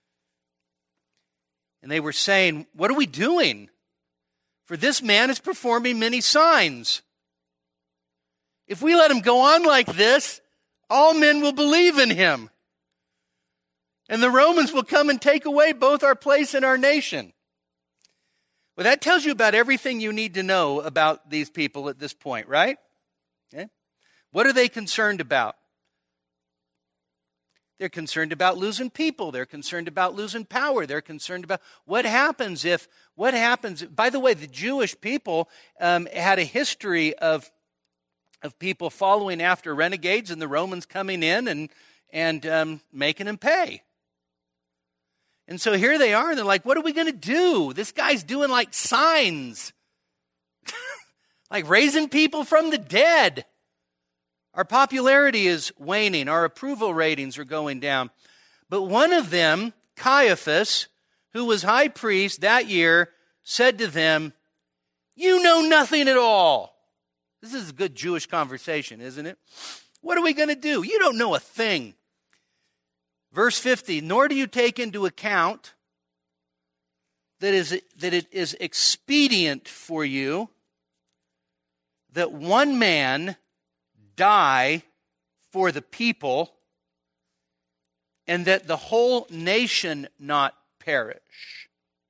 And they were saying, what are we doing? For this man is performing many signs. If we let him go on like this, all men will believe in him. And the Romans will come and take away both our place and our nation. Well, that tells you about everything you need to know about these people at this point, right? Okay. What are they concerned about? They're concerned about losing people. They're concerned about losing power. They're concerned about what happens if, what happens. By the way, the Jewish people um, had a history of, of people following after renegades and the Romans coming in and, and um, making them pay. And so here they are, and they're like, what are we going to do? This guy's doing like signs, like raising people from the dead. Our popularity is waning. Our approval ratings are going down. But one of them, Caiaphas, who was high priest that year, said to them, you know nothing at all. This is a good Jewish conversation, isn't it? What are we going to do? You don't know a thing. Verse fifty, nor do you take into account that, is, that it is expedient for you that one man die for the people, and that the whole nation not perish.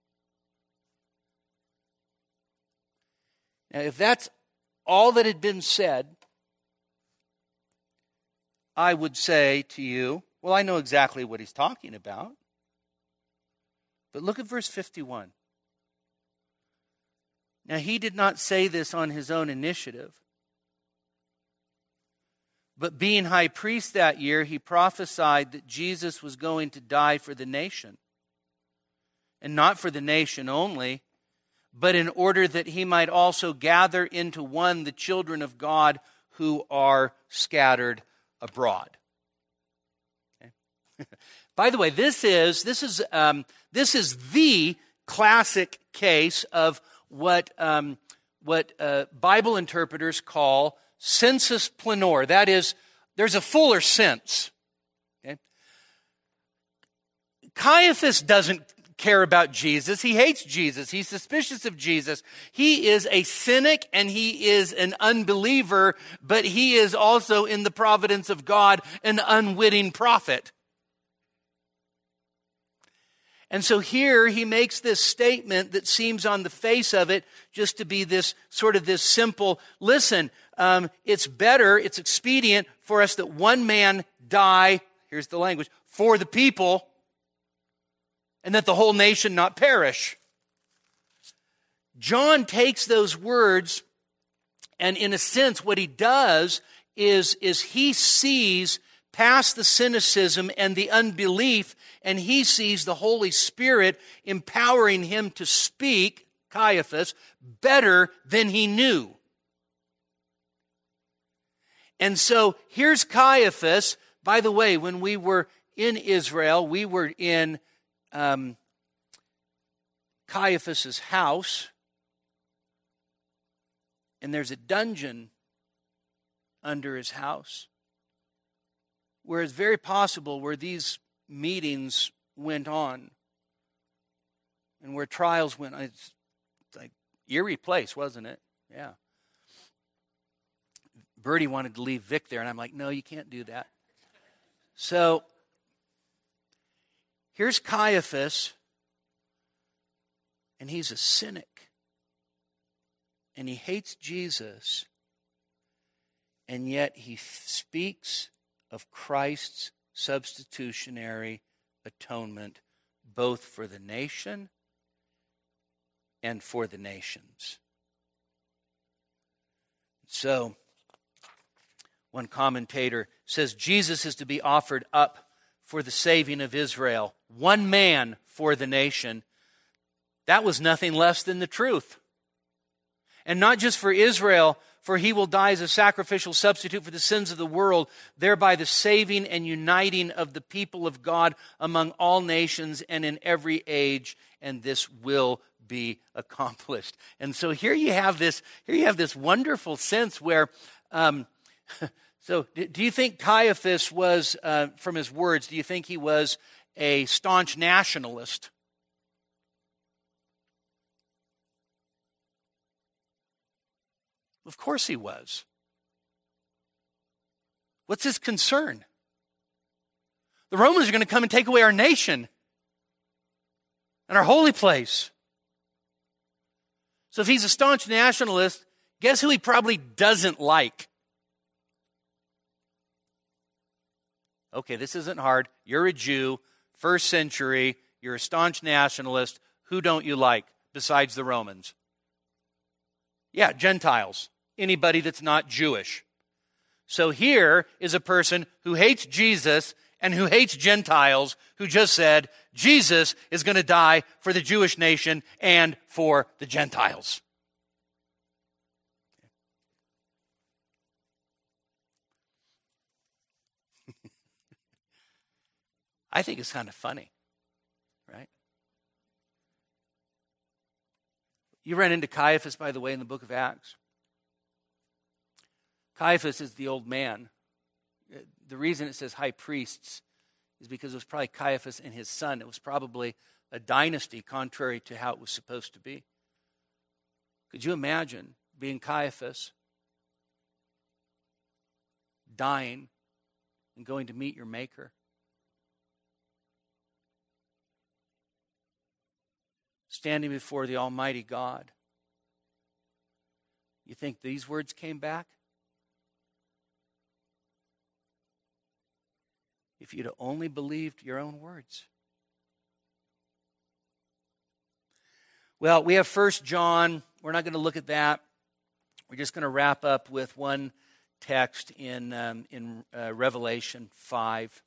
Now, if that's all that had been said, I would say to you, well, I know exactly what he's talking about. But look at verse fifty-one. Now, he did not say this on his own initiative. But being high priest that year, he prophesied that Jesus was going to die for the nation. And not for the nation only, but in order that he might also gather into one the children of God who are scattered abroad. Okay. By the way, this is this is um, this is the classic case of what um, what uh, Bible interpreters call sensus plenior. That is, there's a fuller sense. Okay? Caiaphas doesn't care about Jesus. He hates Jesus. He's suspicious of Jesus. He is a cynic and he is an unbeliever, but he is also, in the providence of God, an unwitting prophet. And so here he makes this statement that seems on the face of it just to be this sort of this simple, listen, um, it's better, it's expedient for us that one man die, here's the language, for the people, and that the whole nation not perish. John takes those words, and in a sense what he does is, is he sees past the cynicism and the unbelief, and he sees the Holy Spirit empowering him to speak, Caiaphas, better than he knew. And so here's Caiaphas. By the way, when we were in Israel, we were in um, Caiaphas's house, and there's a dungeon under his house, where it's very possible where these meetings went on and where trials went on. It's like eerie place, wasn't it? Yeah. Bertie wanted to leave Vic there, and I'm like, no, you can't do that. So here's Caiaphas, and he's a cynic, and he hates Jesus, and yet he speaks of Christ's substitutionary atonement, both for the nation and for the nations. So, one commentator says Jesus is to be offered up for the saving of Israel, one man for the nation. That was nothing less than the truth. And not just for Israel, for he will die as a sacrificial substitute for the sins of the world, thereby the saving and uniting of the people of God among all nations and in every age, and this will be accomplished. And so here you have this, here you have this wonderful sense where, um, so do you think Caiaphas was, uh, from his words, do you think he was a staunch nationalist? Of course he was. What's his concern? The Romans are going to come and take away our nation and our holy place. So if he's a staunch nationalist, guess who he probably doesn't like? Okay, this isn't hard. You're a Jew, first century, you're a staunch nationalist. Who don't you like besides the Romans? Yeah, Gentiles. Anybody that's not Jewish. So here is a person who hates Jesus and who hates Gentiles, who just said Jesus is going to die for the Jewish nation and for the Gentiles. I think it's kind of funny, right? You run into Caiaphas, by the way, in the book of Acts. Caiaphas is the old man. The reason it says high priests is because it was probably Caiaphas and his son. It was probably a dynasty contrary to how it was supposed to be. Could you imagine being Caiaphas, dying, and going to meet your Maker? Standing before the Almighty God. You think these words came back? If you'd only believed your own words. Well, we have First John. We're not going to look at that. We're just going to wrap up with one text in, um, in uh, Revelation five.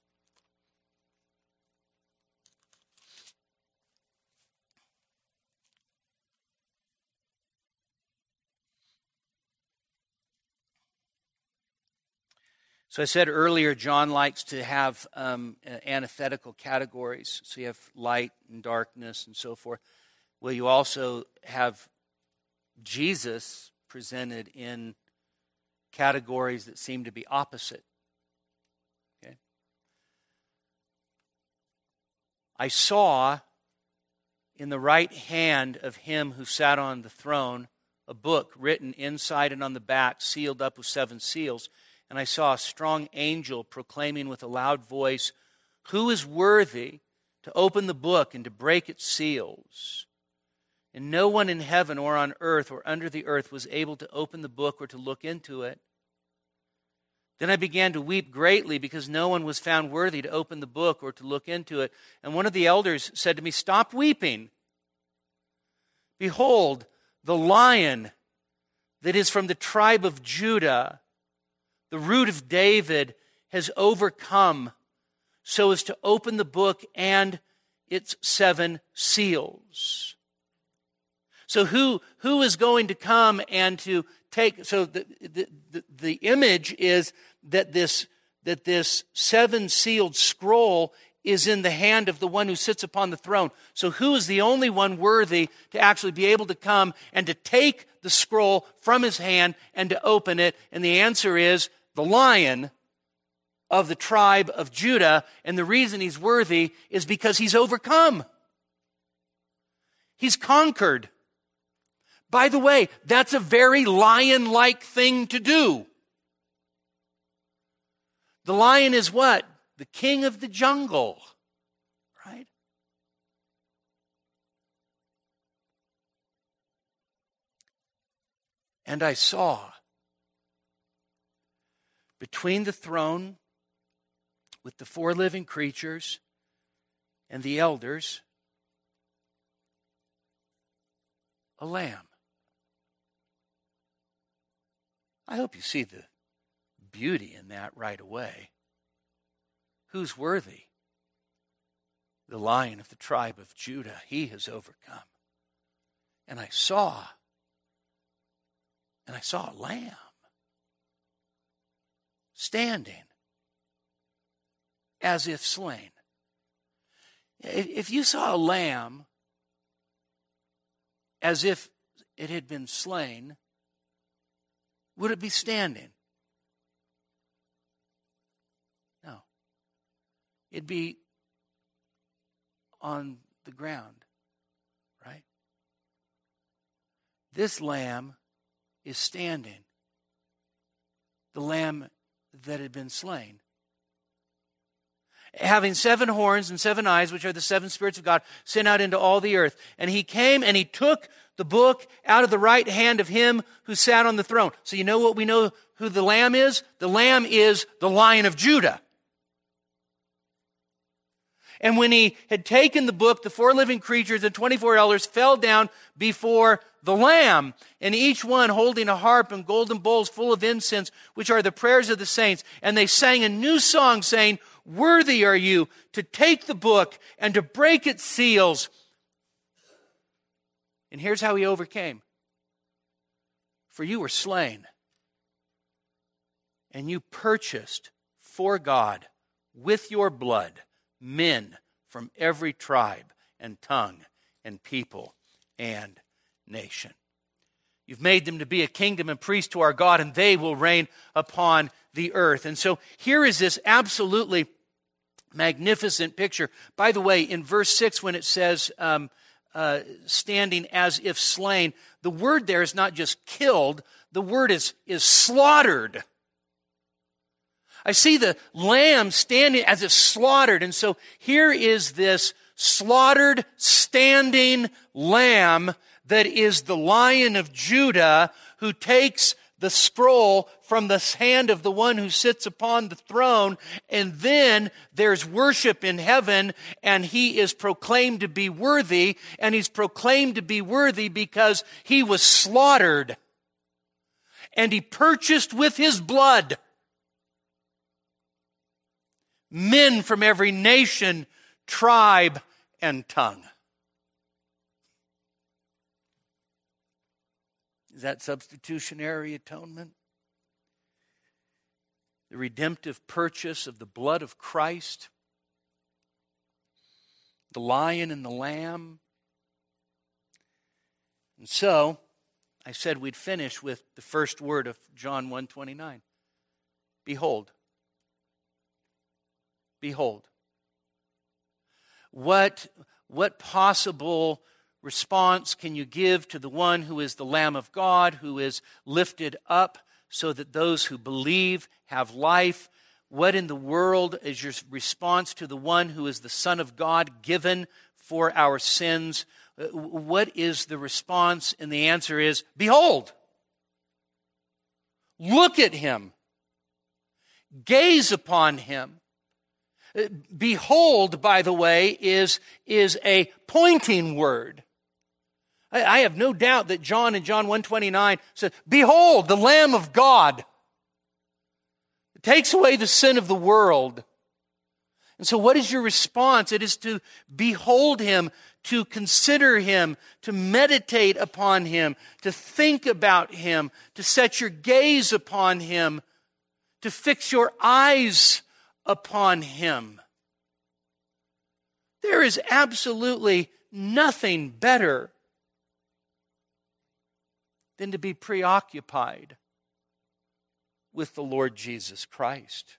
So I said earlier, John likes to have um, antithetical categories. So you have light and darkness and so forth. Well, you also have Jesus presented in categories that seem to be opposite. Okay? I saw in the right hand of him who sat on the throne a book written inside and on the back, sealed up with seven seals. And I saw a strong angel proclaiming with a loud voice, "Who is worthy to open the book and to break its seals?" And no one in heaven or on earth or under the earth was able to open the book or to look into it. Then I began to weep greatly because no one was found worthy to open the book or to look into it. And one of the elders said to me, "Stop weeping. Behold, the Lion that is from the tribe of Judah, the root of David, has overcome so as to open the book and its seven seals." So who, who is going to come and to take, so the, the, the, the image is that this, that this seven-sealed scroll is in the hand of the one who sits upon the throne. So who is the only one worthy to actually be able to come and to take the scroll from his hand and to open it? And the answer is the Lion of the tribe of Judah. And the reason he's worthy is because he's overcome. He's conquered. By the way, that's a very lion-like thing to do. The lion is what? The king of the jungle, right? And I saw between the throne with the four living creatures and the elders a lamb. I hope you see the beauty in that right away. Who's worthy? The Lion of the tribe of Judah. He has overcome. And I saw, and I saw a lamb standing as if slain. If you saw a lamb as if it had been slain, would it be standing? No. It'd be on the ground, right? This lamb is standing. The lamb that had been slain. Having seven horns and seven eyes, which are the seven spirits of God, sent out into all the earth. And he came and he took the book out of the right hand of him who sat on the throne. So you know what we know who the Lamb is? The Lamb is the Lion of Judah. And when he had taken the book, the four living creatures and twenty-four elders fell down before the Lamb, and each one holding a harp and golden bowls full of incense, which are the prayers of the saints. And they sang a new song, saying, "Worthy are you to take the book and to break its seals." And here's how he overcame. For you were slain, and you purchased for God with your blood men from every tribe and tongue and people and nation. You've made them to be a kingdom and priests to our God, and they will reign upon the earth. And so here is this absolutely magnificent picture. By the way, in verse six, when it says um, uh, standing as if slain, the word there is not just killed, the word is, is slaughtered. I see the lamb standing as if slaughtered. And so here is this slaughtered, standing lamb that is the Lion of Judah, who takes the scroll from the hand of the one who sits upon the throne. And then there's worship in heaven, and he is proclaimed to be worthy. And he's proclaimed to be worthy because he was slaughtered. And he purchased with his blood men from every nation, tribe, and tongue. Is that substitutionary atonement? The redemptive purchase of the blood of Christ? The lion and the lamb? And so, I said we'd finish with the first word of John one twenty-nine. Behold. Behold. What, what possible response can you give to the one who is the Lamb of God, who is lifted up so that those who believe have life? What in the world is your response to the one who is the Son of God given for our sins? What is the response? And the answer is, behold. Look at him. Gaze upon him. Behold, by the way, is, is a pointing word. I, I have no doubt that John in John one twenty-nine said, behold, the Lamb of God. It takes away the sin of the world. And so what is your response? It is to behold him, to consider him, to meditate upon him, to think about him, to set your gaze upon him, to fix your eyes upon him. There is absolutely nothing better than to be preoccupied with the Lord Jesus Christ.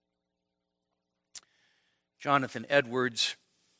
Jonathan Edwards,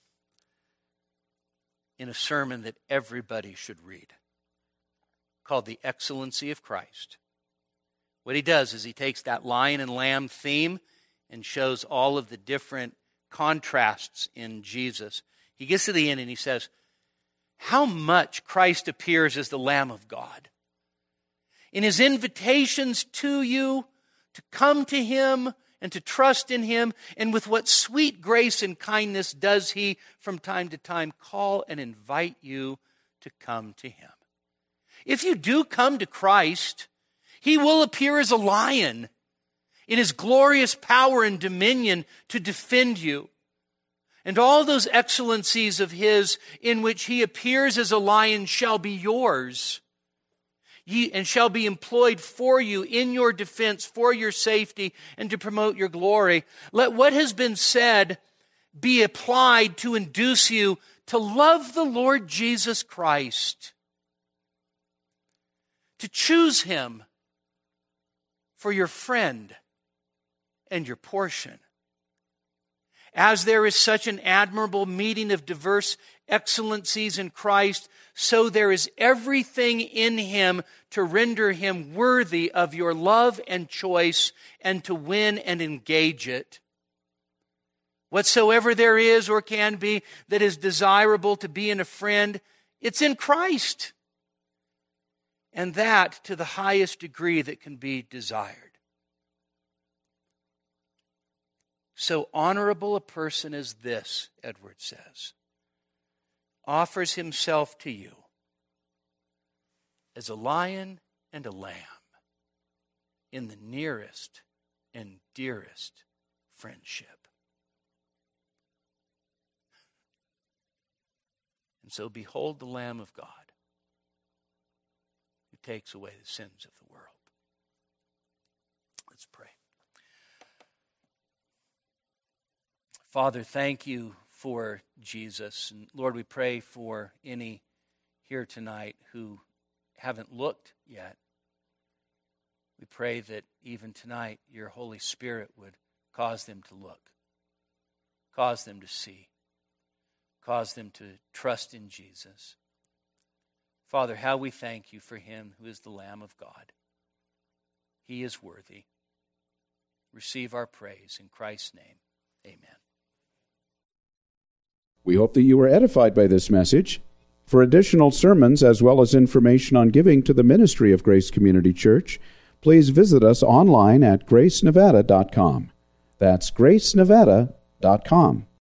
in a sermon that everybody should read, called The Excellency of Christ. What he does is he takes that lion and lamb theme and shows all of the different contrasts in Jesus. He gets to the end and he says, how much Christ appears as the Lamb of God. In his invitations to you to come to him and to trust in him, and with what sweet grace and kindness does he from time to time call and invite you to come to him. If you do come to Christ, he will appear as a lion in his glorious power and dominion to defend you. And all those excellencies of his in which he appears as a lion shall be yours, ye, and shall be employed for you in your defense, for your safety, and to promote your glory. Let what has been said be applied to induce you to love the Lord Jesus Christ, to choose him for your friend and your portion. As there is such an admirable meeting of diverse excellencies in Christ, so there is everything in him to render him worthy of your love and choice, and to win and engage it. Whatsoever there is or can be that is desirable to be in a friend, it's in Christ. And that to the highest degree that can be desired. So honorable a person as this, Edward says, offers himself to you as a lion and a lamb in the nearest and dearest friendship. And so behold the Lamb of God who takes away the sins of the world. Let's pray. Father, thank you for Jesus. And Lord, we pray for any here tonight who haven't looked yet. We pray that even tonight your Holy Spirit would cause them to look, cause them to see, cause them to trust in Jesus. Father, how we thank you for him who is the Lamb of God. He is worthy. Receive our praise in Christ's name. Amen. We hope that you were edified by this message. For additional sermons as well as information on giving to the ministry of Grace Community Church, please visit us online at grace nevada dot com. That's grace nevada dot com.